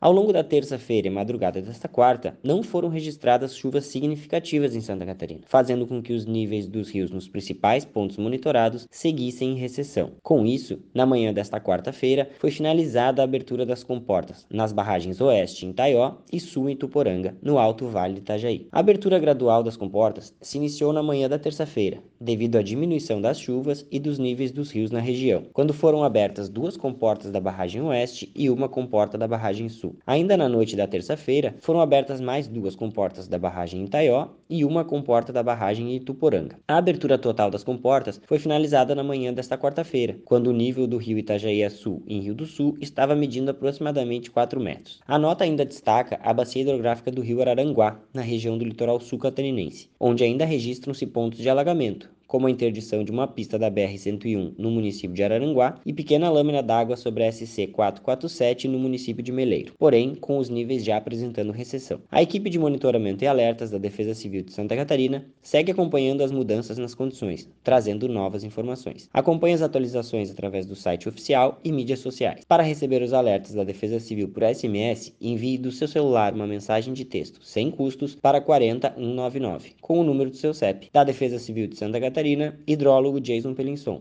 Ao longo da terça-feira e madrugada desta quarta, não foram registradas chuvas significativas em Santa Catarina, fazendo com que os níveis dos rios nos principais pontos monitorados seguissem em recessão. Com isso, na manhã desta quarta-feira, foi finalizada a abertura das comportas nas barragens Oeste em Taió e Sul em Tuporanga, no Alto Vale de Itajaí. A abertura gradual das comportas se iniciou na manhã da terça-feira, devido à diminuição das chuvas e dos níveis dos rios na região, quando foram abertas duas comportas da barragem Oeste e uma comporta da barragem Sul. Ainda na noite da terça-feira, foram abertas mais duas comportas da barragem Itaió e uma comporta da barragem Ituporanga. A abertura total das comportas foi finalizada na manhã desta quarta-feira, quando o nível do rio Itajaí Sul, em Rio do Sul, estava medindo aproximadamente 4 metros. A nota ainda destaca a bacia hidrográfica do rio Araranguá, na região do litoral sul catarinense, onde ainda registram-se pontos de alagamento, como a interdição de uma pista da BR-101 no município de Araranguá e pequena lâmina d'água sobre a SC-447 no município de Meleiro, porém com os níveis já apresentando recessão. A equipe de monitoramento e alertas da Defesa Civil de Santa Catarina segue acompanhando as mudanças nas condições, trazendo novas informações. Acompanhe as atualizações através do site oficial e mídias sociais. Para receber os alertas da Defesa Civil por SMS, envie do seu celular uma mensagem de texto sem custos para 40199, com o número do seu CEP. Da Defesa Civil de Santa Catarina, hidrólogo Jason Pelinson.